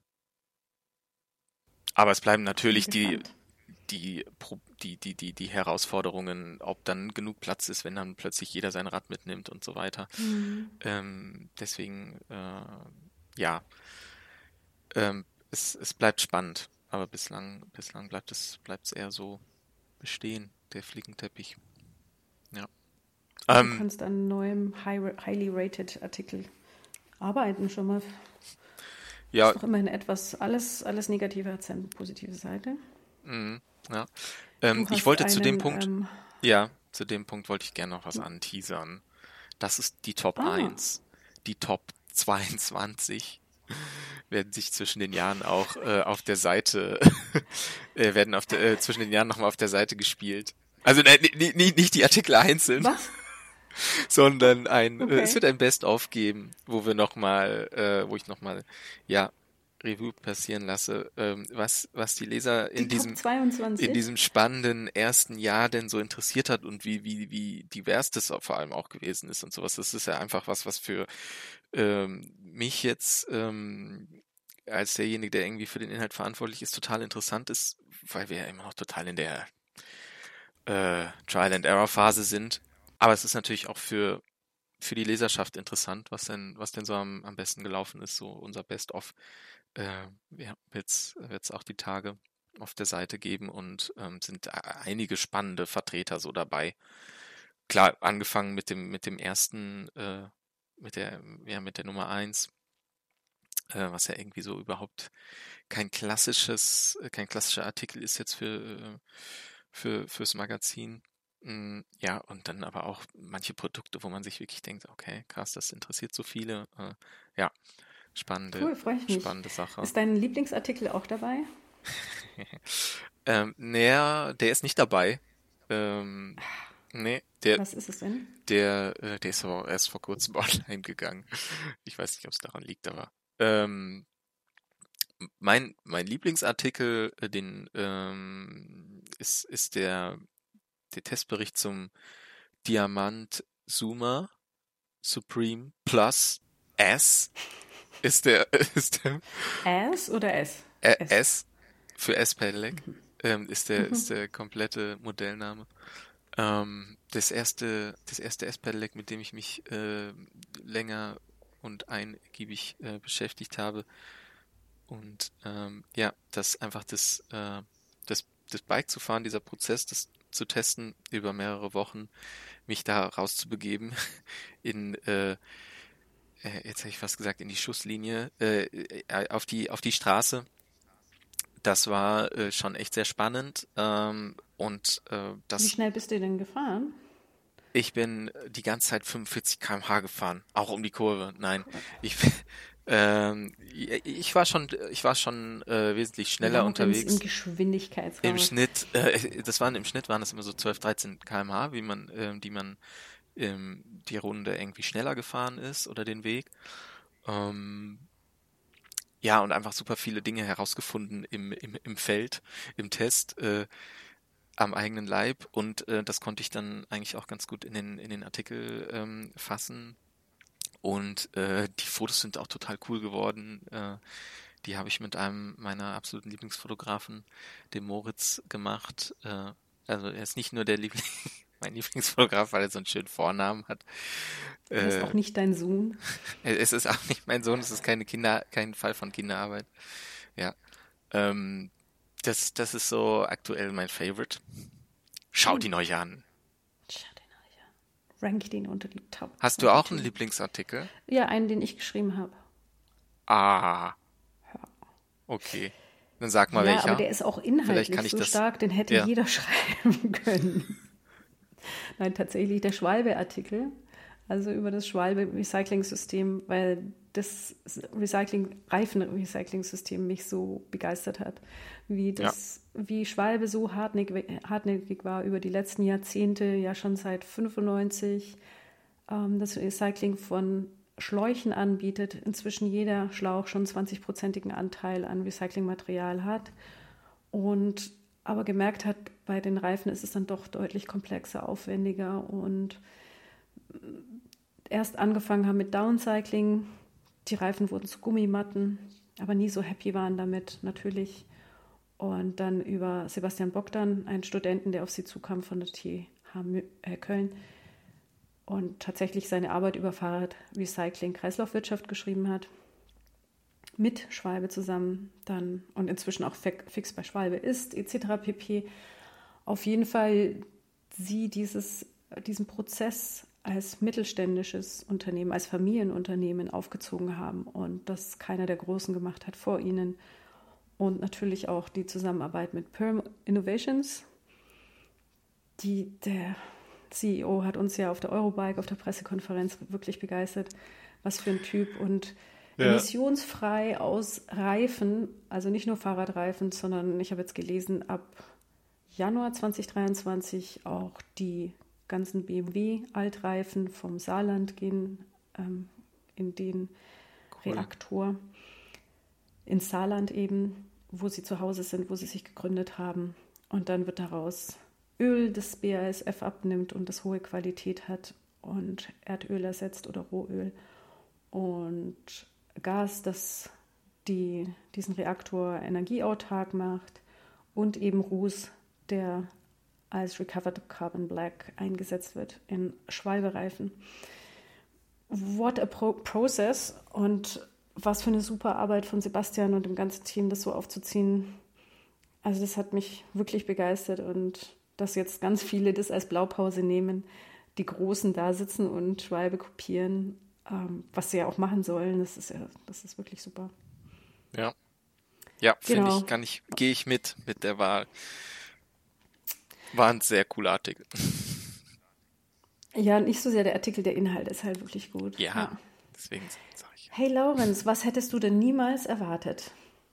aber es bleiben Ich bin natürlich die, gespannt. die, Pro- die, die, die, die Herausforderungen, ob dann genug Platz ist, wenn dann plötzlich jeder sein Rad mitnimmt und so weiter. Hm. Ähm, deswegen, äh, ja, ähm, es, es bleibt spannend, aber bislang, bislang bleibt es, bleibt es eher so bestehen, der Flickenteppich. Ja. Du Ähm, kannst an neuem high, highly rated Artikel arbeiten schon mal. ja, Ist doch immerhin etwas, alles, alles Negative hat seine positive Seite. mm, ja. Ähm, Du ich hast wollte zu dem einen, Punkt, ähm, ja, zu dem Punkt wollte ich gerne noch was du, anteasern. Das ist die Top ah, eins. Die Top zweiundzwanzig werden sich zwischen den Jahren auch äh, auf der Seite, äh, werden auf der, äh, zwischen den Jahren nochmal auf der Seite gespielt. Also nein, nicht, nicht, nicht die Artikel einzeln, was? sondern ein, äh, es Okay. wird ein Best-of geben, wo wir nochmal, äh, wo ich nochmal, ja, Revue passieren lasse, ähm, was, was die Leser in Die Top diesem in zweiundzwanzig? diesem spannenden ersten Jahr denn so interessiert hat und wie, wie, wie divers das auch vor allem auch gewesen ist und sowas. Das ist ja einfach was, was für ähm, mich jetzt ähm, als derjenige, der irgendwie für den Inhalt verantwortlich ist, total interessant ist, weil wir ja immer noch total in der äh, Trial-and-Error-Phase sind. Aber es ist natürlich auch für für die Leserschaft interessant, was denn, was denn so am, am besten gelaufen ist, so unser Best-of. Äh, ja, wird's, wird's auch die Tage auf der Seite geben und ähm, sind einige spannende Vertreter so dabei. Klar, angefangen mit dem, mit dem ersten, äh, mit der, ja, mit der Nummer eins, äh, was ja irgendwie so überhaupt kein klassisches, äh, kein klassischer Artikel ist jetzt für, äh, für, fürs Magazin. Mm, Ja, und dann aber auch manche Produkte, wo man sich wirklich denkt, okay, krass, das interessiert so viele. Äh, ja, spannende, Cool, freue ich mich. spannende Sache. Ist dein Lieblingsartikel auch dabei? Ähm, naja, der ist nicht dabei. Ähm, nee, der, Was ist es denn? der, äh, der ist aber auch erst vor kurzem online gegangen. Ich weiß nicht, ob es daran liegt, aber ähm, mein, mein Lieblingsartikel, äh, den, ähm, ist, ist der, der Testbericht zum Diamant Zuma Supreme Plus S ist der, ist der S oder S? Ä- S. S für S-Pedelec, ähm, ist der, ist der komplette Modellname. Ähm, das erste, das erste S-Pedelec, mit dem ich mich äh, länger und eingiebig äh, beschäftigt habe. Und ähm, ja, das einfach das, äh, das, das Bike zu fahren, dieser Prozess, das zu testen über mehrere Wochen, mich da rauszubegeben in, äh, äh, jetzt hätte ich fast gesagt, in die Schusslinie, äh, äh, auf die, auf die Straße. Das war äh, schon echt sehr spannend. Ähm, und äh, Wie das, schnell bist du denn gefahren? ich bin die ganze Zeit fünfundvierzig Kilometer pro Stunde gefahren, auch um die Kurve. Nein, ich, bin- ähm, ich war schon, ich war schon äh, wesentlich schneller Lorenz im unterwegs. Im Geschwindigkeitsrausch. Schnitt, äh, das waren im Schnitt waren das immer so zwölf, dreizehn Kilometer pro Stunde, wie man, ähm, die man ähm, die Runde irgendwie schneller gefahren ist oder den Weg. Ähm, ja, und einfach super viele Dinge herausgefunden im, im, im Feld, im Test, äh, am eigenen Leib. Und äh, das konnte ich dann eigentlich auch ganz gut in den, in den Artikel ähm, fassen. Und äh, die Fotos sind auch total cool geworden. Äh, die habe ich mit einem meiner absoluten Lieblingsfotografen, dem Moritz, gemacht. Äh, also er ist nicht nur der Liebling, mein Lieblingsfotograf, weil er so einen schönen Vornamen hat. Er ist auch Äh, nicht dein Sohn. es ist auch nicht mein Sohn, es ist keine Kinder, kein Fall von Kinderarbeit. Ja. Ähm, das, das ist so aktuell mein Favorite. Schaut Cool. ihn euch an. Schau den euch an. Rank den unter die Top Hast du auch einen zwanzig. Lieblingsartikel? Ja, einen, den ich geschrieben habe. Ah, okay. Dann sag mal Ja, aber welcher. der ist auch Vielleicht kann inhaltlich ich so das. stark, den hätte Ja, jeder schreiben können. Nein, tatsächlich der Schwalbe-Artikel, also über das Schwalbe-Recycling-System, weil das Recycling, Reifen-Recycling-System mich so begeistert hat, wie ja, das, wie Schwalbe so hartnäckig, hartnäckig war über die letzten Jahrzehnte, ja schon seit fünfundneunzig, ähm, das Recycling von Schläuchen anbietet, inzwischen jeder Schlauch schon zwanzig-prozentigen Anteil an Recyclingmaterial hat und aber gemerkt hat, bei den Reifen ist es dann doch deutlich komplexer, aufwendiger und erst angefangen haben mit Downcycling. Die Reifen wurden zu Gummimatten, aber nie so happy waren damit natürlich. Und dann über Sebastian Bogdan, einen Studenten, der auf sie zukam von der T H Köln und tatsächlich seine Arbeit über Fahrradrecycling, Kreislaufwirtschaft geschrieben hat, mit Schwalbe zusammen dann und inzwischen auch fix bei Schwalbe ist, et cetera pp. Auf jeden Fall sie dieses, diesen Prozess als mittelständisches Unternehmen, als Familienunternehmen aufgezogen haben und das keiner der Großen gemacht hat vor ihnen. Und natürlich auch die Zusammenarbeit mit Perm Innovations. Die, der C E O hat uns ja auf der Eurobike, auf der Pressekonferenz wirklich begeistert. Was für ein Typ und ja, emissionsfrei aus Reifen, also nicht nur Fahrradreifen, sondern ich habe jetzt gelesen, ab Januar zwanzig dreiundzwanzig auch die ganzen B M W-Altreifen vom Saarland gehen ähm, in den cool. Reaktor ins Saarland eben, wo sie zu Hause sind, wo sie sich gegründet haben. Und dann wird daraus Öl, das B A S F abnimmt und das hohe Qualität hat und Erdöl ersetzt oder Rohöl. Und Gas, das die, diesen Reaktor energieautark macht. Und eben Ruß, der als Recovered Carbon Black eingesetzt wird in Schwalbereifen. What a pro- process und was für eine super Arbeit von Sebastian und dem ganzen Team, das so aufzuziehen. Also das hat mich wirklich begeistert und dass jetzt ganz viele das als Blaupause nehmen, die Großen da sitzen und Schwalbe kopieren, ähm, was sie ja auch machen sollen, das ist ja, das ist wirklich super. Ja, ja, finde ich, Genau. kann ich, gehe ich mit mit der Wahl. War ein sehr cooler Artikel. Ja, nicht so sehr der Artikel, der Inhalt ist halt wirklich gut. Ja, Ja. deswegen sage ich. Hey Laurenz, was hättest du denn niemals erwartet?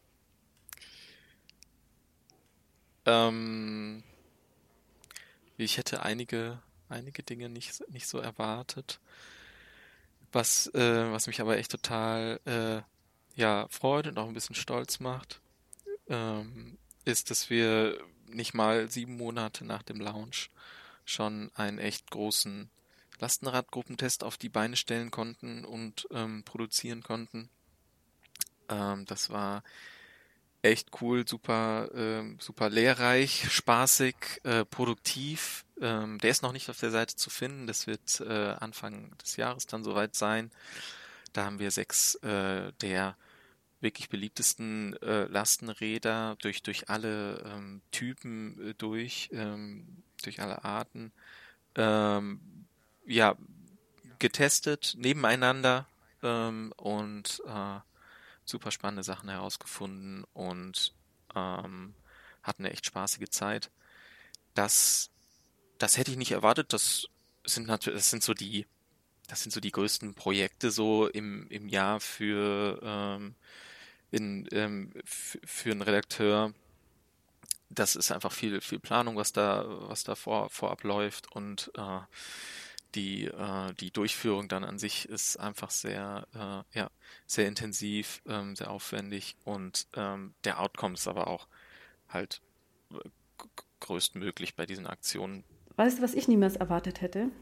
Ähm, ich hätte einige, einige Dinge nicht, nicht so erwartet. Was, äh, was mich aber echt total äh, ja, freut und auch ein bisschen stolz macht, ähm, ist, dass wir nicht mal sieben Monate nach dem Launch schon einen echt großen Lastenradgruppentest auf die Beine stellen konnten und ähm, produzieren konnten. Ähm, das war echt cool, super, ähm, super lehrreich, spaßig, äh, produktiv. Ähm, der ist noch nicht auf der Seite zu finden. Das wird äh, Anfang des Jahres dann soweit sein. Da haben wir sechs äh, der wirklich beliebtesten äh, Lastenräder durch, durch alle ähm, Typen äh, durch, ähm, durch alle Arten, ähm, ja, getestet nebeneinander ähm, und äh, super spannende Sachen herausgefunden und ähm, hatten eine echt spaßige Zeit. Das, das hätte ich nicht erwartet. Das sind natürlich, das sind so die, das sind so die größten Projekte so im, im Jahr für, ähm, in, ähm, f- für einen Redakteur. Das ist einfach viel, viel Planung, was da, was da vor, vorab läuft und äh, die, äh, die Durchführung dann an sich ist einfach sehr, äh, ja, sehr intensiv, ähm, sehr aufwendig und ähm, der Outcome ist aber auch halt äh, g- größtmöglich bei diesen Aktionen. Weißt du, was ich niemals erwartet hätte?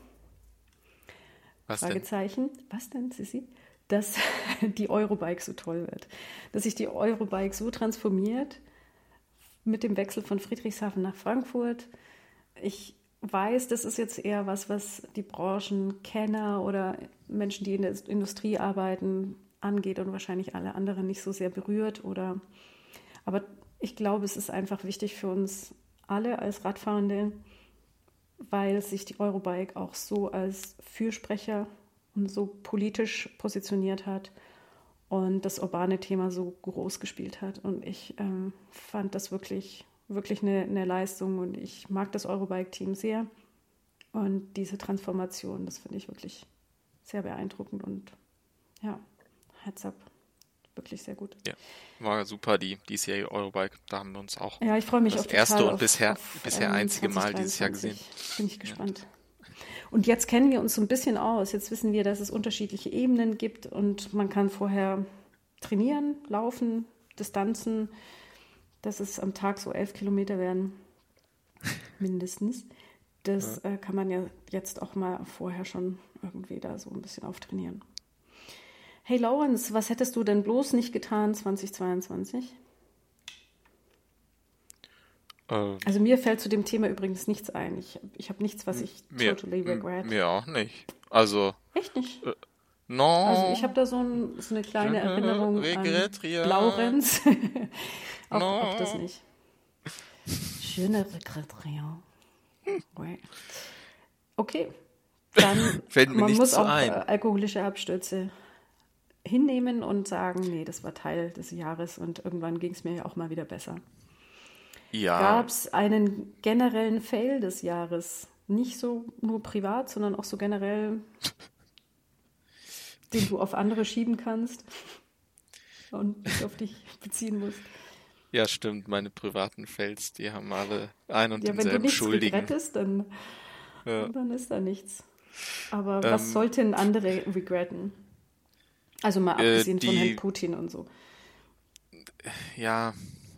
Was denn? Fragezeichen. Was denn, Sissi? Dass die Eurobike so toll wird. Dass sich die Eurobike so transformiert mit dem Wechsel von Friedrichshafen nach Frankfurt. Ich weiß, das ist jetzt eher was, was die Branchenkenner oder Menschen, die in der Industrie arbeiten, angeht und wahrscheinlich alle anderen nicht so sehr berührt. Oder, aber ich glaube, es ist einfach wichtig für uns alle als Radfahrende, weil sich die Eurobike auch so als Fürsprecher und so politisch positioniert hat und das urbane Thema so groß gespielt hat. Und ich ähm, fand das wirklich, wirklich eine, eine Leistung und ich mag das Eurobike-Team sehr. Und diese Transformation, das finde ich wirklich sehr beeindruckend und ja, Heads up, wirklich sehr gut. Ja, war super, die diesjährige Eurobike. Da haben wir uns auch Ja, ich freue mich das auch erste total und auf, bisher, auf bisher ähm, einzige Mal dieses Jahr gesehen. zwanzig dreiundzwanzig. Bin ich Ja, gespannt. Und jetzt kennen wir uns so ein bisschen aus. Jetzt wissen wir, dass es unterschiedliche Ebenen gibt und man kann vorher trainieren, laufen, Distanzen, dass es am Tag so elf Kilometer werden, mindestens. Das ja. äh, kann man ja jetzt auch mal vorher schon irgendwie da so ein bisschen auftrainieren. Hey Lawrence, was hättest du denn bloß nicht getan zwanzig zweiundzwanzig? Ähm, Also mir fällt zu dem Thema übrigens nichts ein. Ich, ich habe nichts, was m- ich mir, totally m- regret. mir auch nicht. Also, Echt nicht. äh, Also ich habe non, da so, ein, so eine je kleine ne Erinnerung an regrette rien. Blaurenz. auch, auch das Non. nicht. Je ne regrette rien. Ouais. Okay, dann Fällt mir man nichts muss zu auch äh, ein. alkoholische Abstürze hinnehmen und sagen, nee, das war Teil des Jahres und irgendwann ging es mir ja auch mal wieder besser. Ja, Gab es einen generellen Fail des Jahres? Nicht so nur privat, sondern auch so generell, den du auf andere schieben kannst und nicht auf dich beziehen musst. ja, stimmt. Meine privaten Fails, die haben alle ein und Ja, wenn du denselben nichts Schuldigen. regrettest, dann, Ja. dann ist da nichts. Aber was Ähm, sollten andere regretten? Also mal äh, abgesehen von Herrn die, Putin und so. ja,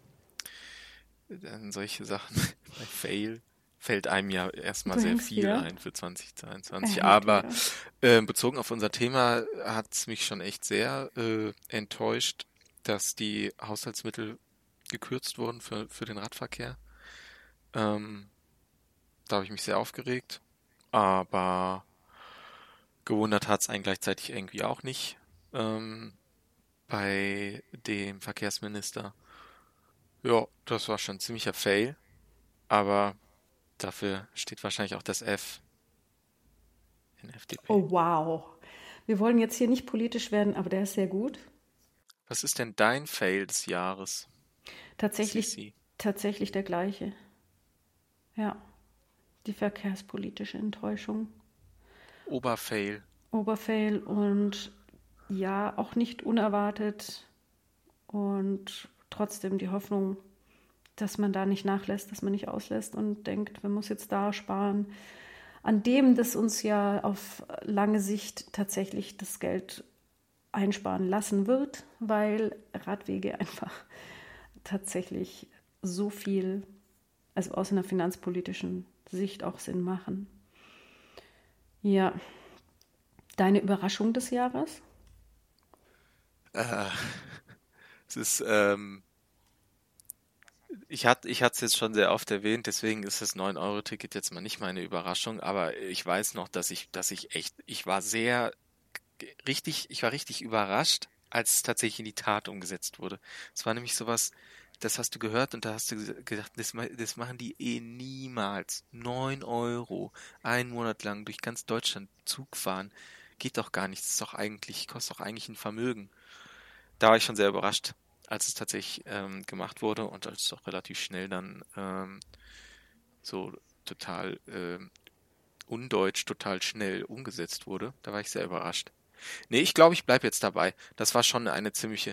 dann solche Sachen. Bei Fail fällt einem ja erstmal sehr Denkst du, viel ja? ein für zwanzig zweiundzwanzig. Äh, du Aber ja. äh, bezogen auf unser Thema hat es mich schon echt sehr äh, enttäuscht, dass die Haushaltsmittel gekürzt wurden für, für den Radverkehr. Ähm, Da habe ich mich sehr aufgeregt. Aber gewundert hat es einen gleichzeitig irgendwie auch nicht ähm, bei dem Verkehrsminister. Ja, das war schon ein ziemlicher Fail, aber dafür steht wahrscheinlich auch das F in F D P. Oh, wow. Wir wollen jetzt hier nicht politisch werden, aber der ist sehr gut. Was ist denn dein Fail des Jahres, Tatsächlich, Sisi? tatsächlich der gleiche. Ja, die verkehrspolitische Enttäuschung. Oberfail. Oberfail und ja, auch nicht unerwartet und trotzdem die Hoffnung, dass man da nicht nachlässt, dass man nicht auslässt und denkt, man muss jetzt da sparen, an dem das uns ja auf lange Sicht tatsächlich das Geld einsparen lassen wird, weil Radwege einfach tatsächlich so viel, also aus einer finanzpolitischen Sicht auch Sinn machen. Ja, deine Überraschung des Jahres? Äh, es ist, ähm, ich hatte, ich hatte es jetzt schon sehr oft erwähnt, deswegen ist das neun-Euro-Ticket jetzt mal nicht meine Überraschung, aber ich weiß noch, dass ich, dass ich echt, ich war sehr ge- richtig, ich war richtig überrascht, als es tatsächlich in die Tat umgesetzt wurde. Es war nämlich sowas, das hast du gehört und da hast du ges- gedacht, das, ma- das machen die eh niemals. Neun Euro, einen Monat lang durch ganz Deutschland Zug fahren, geht doch gar nicht. Das ist doch eigentlich, kostet doch eigentlich ein Vermögen. Da war ich schon sehr überrascht, als es tatsächlich ähm, gemacht wurde und als es auch relativ schnell dann ähm, so total ähm, undeutsch, total schnell umgesetzt wurde. Da war ich sehr überrascht. Nee, ich glaube, ich bleib jetzt dabei. Das war schon eine ziemliche.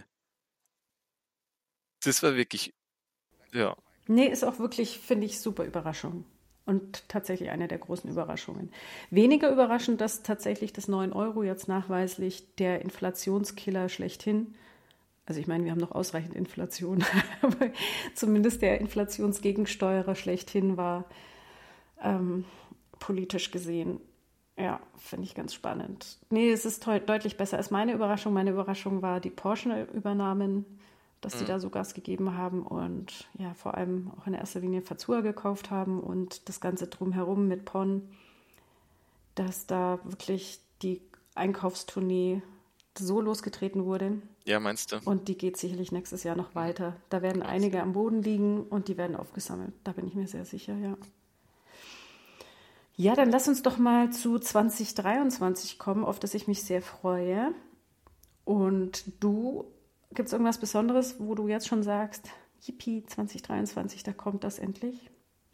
Das war wirklich, ja. Nee, ist auch wirklich, finde ich, super Überraschung. Und tatsächlich eine der großen Überraschungen. Weniger überraschend, dass tatsächlich das neun Euro jetzt nachweislich der Inflationskiller schlechthin, also ich meine, wir haben noch ausreichend Inflation, aber zumindest der Inflationsgegensteuerer schlechthin war, ähm, politisch gesehen. Ja, finde ich ganz spannend. Nee, es ist teu- deutlich besser als meine Überraschung. Meine Überraschung war die Porsche-Übernahmen, dass die Mm. da so Gas gegeben haben und ja, vor allem auch in erster Linie Fazua gekauft haben und das Ganze drumherum mit Pon, dass da wirklich die Einkaufstournee so losgetreten wurde. Ja, meinst du? Und die geht sicherlich nächstes Jahr noch Mm. weiter. Da werden Meinst du? einige am Boden liegen und die werden aufgesammelt. Da bin ich mir sehr sicher, ja. Ja, dann lass uns doch mal zu zwanzig dreiundzwanzig kommen, auf das ich mich sehr freue. Und du, gibt es irgendwas Besonderes, wo du jetzt schon sagst, Yippie, zwanzig dreiundzwanzig, da kommt das endlich?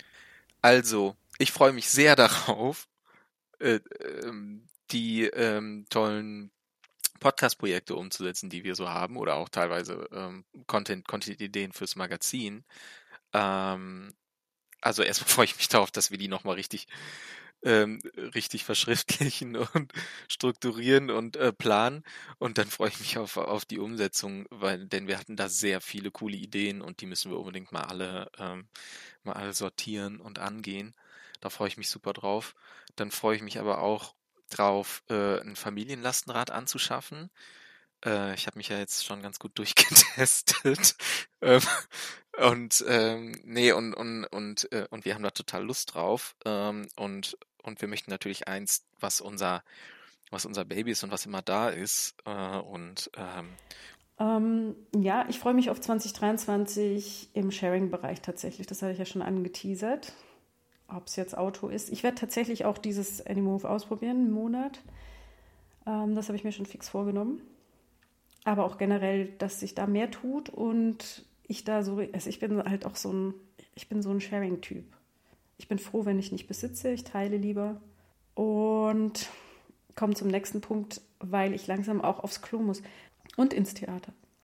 Also, ich freue mich sehr darauf, äh, ähm, die ähm, tollen Podcast-Projekte umzusetzen, die wir so haben, oder auch teilweise ähm, Content, Content-Ideen fürs Magazin. Ähm, also erstmal freue ich mich darauf, dass wir die nochmal richtig, ähm, richtig verschriftlichen und strukturieren und äh, planen. Und dann freue ich mich auf, auf die Umsetzung, weil, denn wir hatten da sehr viele coole Ideen und die müssen wir unbedingt mal alle, ähm, mal alle sortieren und angehen. Da freue ich mich super drauf. Dann freue ich mich aber auch drauf, äh, ein Familienlastenrad anzuschaffen. Äh, ich habe mich ja jetzt schon ganz gut durchgetestet. Ähm, und ähm, nee, und, und, und, äh, und wir haben da total Lust drauf. Ähm, und, und wir möchten natürlich eins, was unser, was unser Baby ist und was immer da ist. Äh, und ähm, Ähm, ja, ich freue mich auf zwanzig dreiundzwanzig im Sharing-Bereich tatsächlich. Das hatte ich ja schon angeteasert, ob es jetzt Auto ist. Ich werde tatsächlich auch dieses Anymove ausprobieren, einen Monat. Ähm, das habe ich mir schon fix vorgenommen. Aber auch generell, dass sich da mehr tut und ich da so, also ich bin halt auch so ein, ich bin so ein Sharing-Typ. Ich bin froh, wenn ich nicht besitze, ich teile lieber. Und komme zum nächsten Punkt, weil ich langsam auch aufs Klo muss und ins Theater.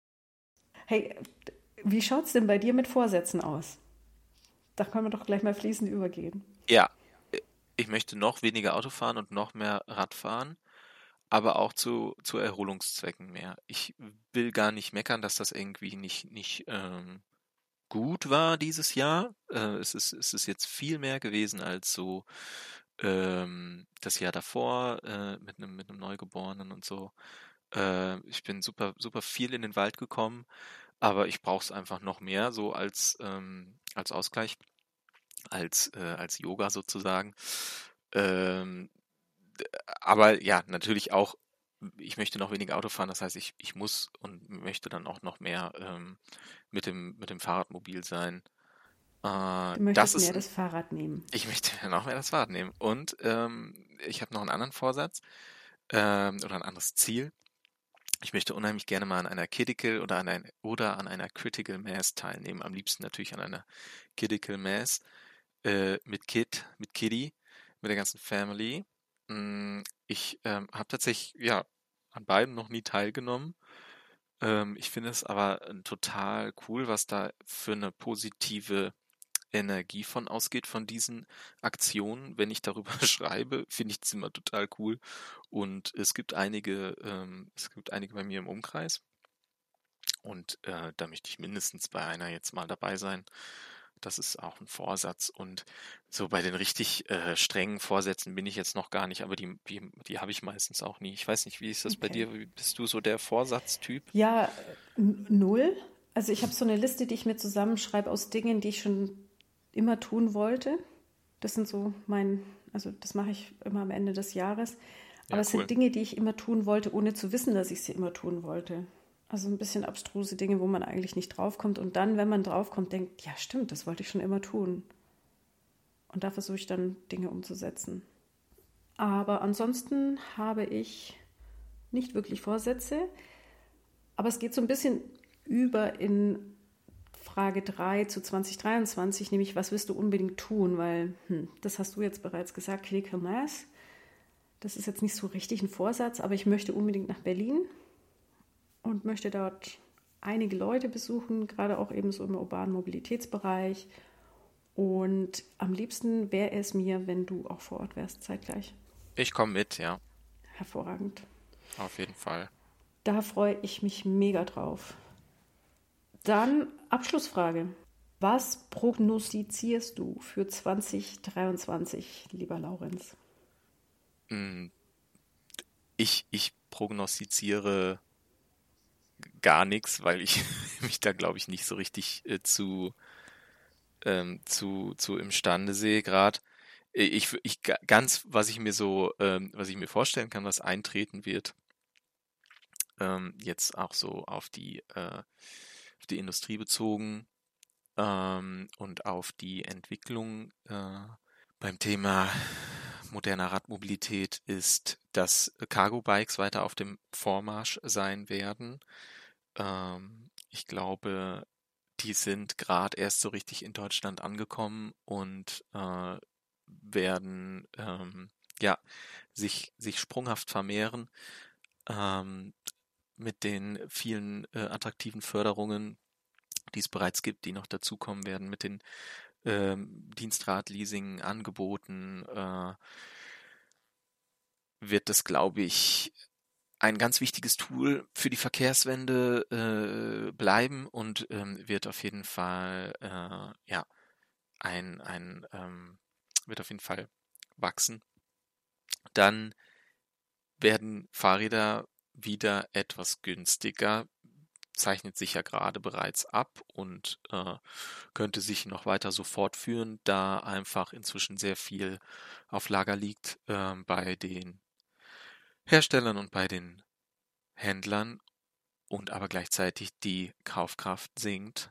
Hey, wie schaut's denn bei dir mit Vorsätzen aus? Da können wir doch gleich mal fließend übergehen. ja, äh, ich möchte noch weniger Auto fahren und noch mehr Rad fahren, aber auch zu, zu Erholungszwecken mehr. Ich will gar nicht meckern, dass das irgendwie nicht, nicht ähm, gut war dieses Jahr. Äh, es ist, es ist jetzt viel mehr gewesen als so ähm, das Jahr davor äh, mit einem mit einem Neugeborenen und so. Äh, ich bin super super viel in den Wald gekommen, aber ich brauche es einfach noch mehr so als ähm, als Ausgleich, als äh, als Yoga sozusagen. Ähm, aber ja, natürlich auch. Ich möchte noch weniger Auto fahren, das heißt, ich, ich muss und möchte dann auch noch mehr ähm, mit dem, mit dem Fahrrad mobil sein. Äh, Du das möchtest ist mehr ein, das Fahrrad nehmen. ich möchte noch mehr das Fahrrad nehmen. Und ähm, ich habe noch einen anderen Vorsatz ähm, oder ein anderes Ziel. Ich möchte unheimlich gerne mal an einer Critical oder an ein, oder an einer Critical Mass teilnehmen. Am liebsten natürlich an einer Critical Mass äh, mit Kid, mit Kiddy, mit der ganzen Family. Mm, Ich ähm, habe tatsächlich ja an beiden noch nie teilgenommen. Ähm, ich finde es aber äh, total cool, was da für eine positive Energie von ausgeht von diesen Aktionen. Wenn ich darüber schreibe, finde ich es immer total cool. Und es gibt einige, ähm, es gibt einige bei mir im Umkreis. Und äh, da möchte ich mindestens bei einer jetzt mal dabei sein. Das ist auch ein Vorsatz. Und so bei den richtig äh, strengen Vorsätzen bin ich jetzt noch gar nicht, aber die, die, die habe ich meistens auch nie. Ich weiß nicht, wie ist das bei Okay. dir? Wie- Bist du so der Vorsatztyp? Ja, n- null. Also ich habe so eine Liste, die ich mir zusammenschreibe aus Dingen, die ich schon immer tun wollte. Das sind so mein, also das mache ich immer am Ende des Jahres. Aber Ja, es cool. sind Dinge, die ich immer tun wollte, ohne zu wissen, dass ich sie immer tun wollte. Also ein bisschen abstruse Dinge, wo man eigentlich nicht draufkommt. Und dann, wenn man draufkommt, denkt, ja stimmt, das wollte ich schon immer tun. Und da versuche ich dann Dinge umzusetzen. Aber ansonsten habe ich nicht wirklich Vorsätze. Aber es geht so ein bisschen über in Frage drei zu zwanzig dreiundzwanzig, nämlich was willst du unbedingt tun? Weil, hm, das hast du jetzt bereits gesagt, Critical Mass. Das ist jetzt nicht so richtig ein Vorsatz, aber ich möchte unbedingt nach Berlin und möchte dort einige Leute besuchen, gerade auch eben so im urbanen Mobilitätsbereich. Und am liebsten wäre es mir, wenn du auch vor Ort wärst, zeitgleich. Ich komme mit, ja, Hervorragend. auf jeden Fall. Da freue ich mich mega drauf. Dann Abschlussfrage. Was prognostizierst du für zwanzig dreiundzwanzig, lieber Laurenz? Mm, Ich, ich prognostiziere gar nichts, weil ich mich da, glaube ich, nicht so richtig äh, zu, ähm, zu, zu imstande sehe gerade. Ich, ich ga- ganz, was ich mir so, ähm, was ich mir vorstellen kann, was eintreten wird, ähm, jetzt auch so auf die, äh, auf die Industrie bezogen, ähm, und auf die Entwicklung äh, beim Thema moderner Radmobilität ist, dass Cargo-Bikes weiter auf dem Vormarsch sein werden. Ähm, ich glaube, die sind gerade erst so richtig in Deutschland angekommen und äh, werden ähm, ja sich, sich sprunghaft vermehren, ähm, mit den vielen äh, attraktiven Förderungen, die es bereits gibt, die noch dazukommen werden, mit den ähm, Dienstrad-Leasing-Angeboten, äh, wird das, glaube ich, ein ganz wichtiges Tool für die Verkehrswende äh, bleiben und ähm, wird auf jeden Fall äh, ja ein, ein ähm, wird auf jeden Fall wachsen. Dann werden Fahrräder wieder etwas günstiger, zeichnet sich ja gerade bereits ab und äh, könnte sich noch weiter so fortführen, da einfach inzwischen sehr viel auf Lager liegt äh, bei den Herstellern und bei den Händlern und aber gleichzeitig die Kaufkraft sinkt,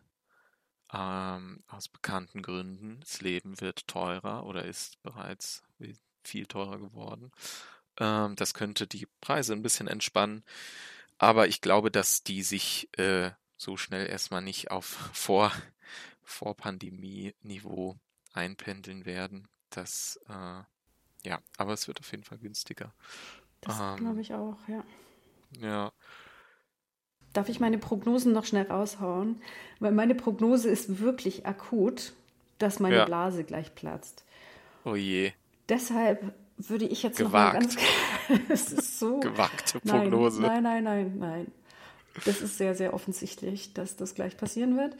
ähm, aus bekannten Gründen. Das Leben wird teurer oder ist bereits viel teurer geworden. Ähm, das könnte die Preise ein bisschen entspannen, aber ich glaube, dass die sich äh, so schnell erstmal nicht auf vor, vor Pandemie-Niveau einpendeln werden. Das, äh, ja, aber es wird auf jeden Fall günstiger. Das glaube Ähm, ich auch, ja. ja, Darf ich meine Prognosen noch schnell raushauen? Weil meine Prognose ist wirklich akut, dass meine ja, Blase gleich platzt. oh je, Deshalb würde ich jetzt noch mal ganz, gewagt, es ist so, gewagte nein, Prognose. nein, nein, nein, nein. Das ist sehr, sehr offensichtlich, dass das gleich passieren wird.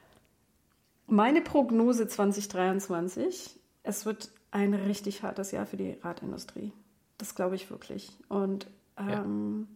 Meine Prognose zwanzig dreiundzwanzig, es wird ein richtig hartes Jahr für die Radindustrie. Das glaube ich wirklich. Und Ja, ähm,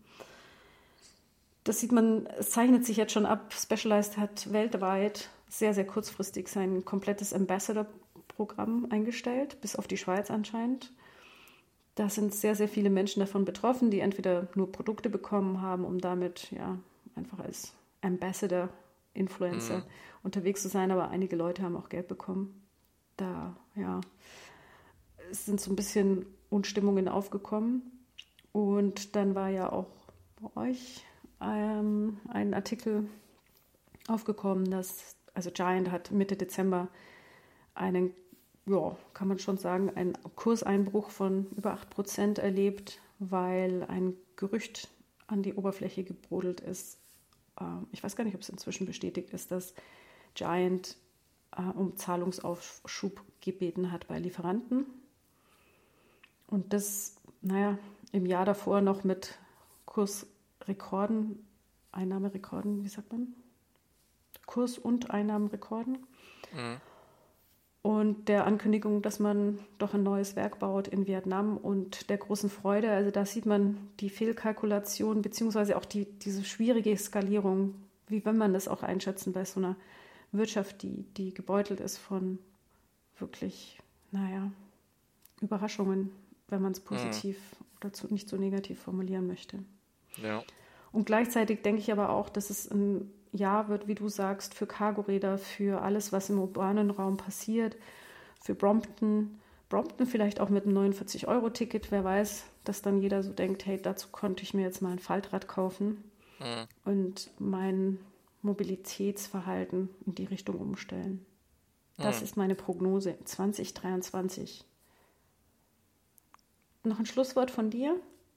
das sieht man, es zeichnet sich jetzt schon ab. Specialized hat weltweit sehr, sehr kurzfristig sein komplettes Ambassador-Programm eingestellt, bis auf die Schweiz anscheinend. Da sind sehr, sehr viele Menschen davon betroffen, die entweder nur Produkte bekommen haben, um damit ja einfach als Ambassador, Influencer mm, unterwegs zu sein, aber einige Leute haben auch Geld bekommen. Da, ja, es sind so ein bisschen Unstimmungen aufgekommen. Und dann war ja auch bei euch ähm, ein Artikel aufgekommen, dass, also Giant hat Mitte Dezember einen, ja, kann man schon sagen, einen Kurseinbruch von über acht Prozent erlebt, weil ein Gerücht an die Oberfläche gebrodelt ist. Ähm, ich weiß gar nicht, ob es inzwischen bestätigt ist, dass Giant äh, um Zahlungsaufschub gebeten hat bei Lieferanten. Und das, naja, im Jahr davor noch mit Kursrekorden Einnahmerekorden, wie sagt man? Kurs- und Einnahmenrekorden. Mhm. Und der Ankündigung, dass man doch ein neues Werk baut in Vietnam und der großen Freude. Also da sieht man die Fehlkalkulation beziehungsweise auch die, diese schwierige Skalierung, wie wenn man das auch einschätzen bei so einer Wirtschaft, die, die gebeutelt ist von wirklich, naja, Überraschungen, wenn man es positiv mhm. oder zu, nicht so negativ formulieren möchte. Ja. Und gleichzeitig denke ich aber auch, dass es ein Jahr wird, wie du sagst, für Cargoräder, für alles, was im urbanen Raum passiert, für Brompton. Brompton vielleicht auch mit einem neunundvierzig-Euro-Ticket, wer weiß, dass dann jeder so denkt, hey, dazu konnte ich mir jetzt mal ein Faltrad kaufen mhm. und mein Mobilitätsverhalten in die Richtung umstellen. Das mhm. ist meine Prognose zwanzig dreiundzwanzig. Noch ein Schlusswort von dir?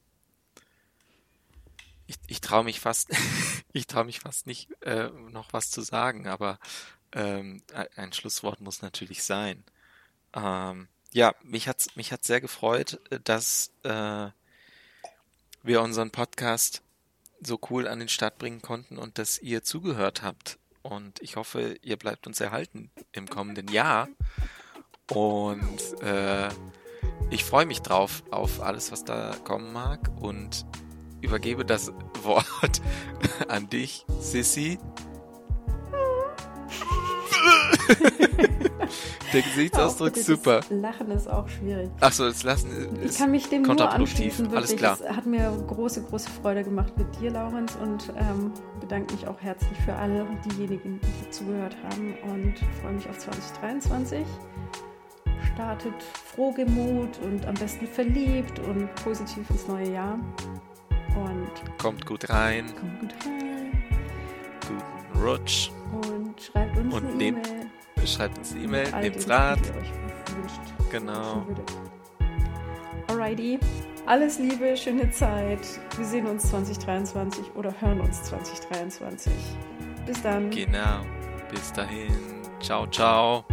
Ich, ich traue mich fast, ich traue mich fast nicht, äh, noch was zu sagen, aber ähm, ein Schlusswort muss natürlich sein. Ähm, ja, mich hat's, mich hat's sehr gefreut, dass äh, wir unseren Podcast so cool an den Start bringen konnten und dass ihr zugehört habt. Und ich hoffe, ihr bleibt uns erhalten im kommenden Jahr. Und äh, ich freue mich drauf, auf alles, was da kommen mag. Und übergebe das Wort an dich, Sissi. Der Gesichtsausdruck ist super. Das Lachen ist auch schwierig. Achso, das Lachen ist Ich kann mich dem nur anschließen. Wirklich. Alles klar. Es hat mir große, große Freude gemacht mit dir, Laurenz, und ähm, bedanke mich auch herzlich für alle diejenigen, die zugehört haben, und freue mich auf zwanzig dreiundzwanzig. Startet frohgemut und am besten verliebt und positiv ins neue Jahr. Und kommt gut rein. Kommt gut rein. Guten Rutsch. Und schreibt uns und eine E-Mail. Schreibt uns eine E-Mail, nehmt Rat. Die ihr euch wünscht. Genau. Alrighty. Alles Liebe, schöne Zeit. Wir sehen uns zwanzig dreiundzwanzig oder hören uns zwanzig dreiundzwanzig. Bis dann. Genau. Bis dahin. Ciao, ciao.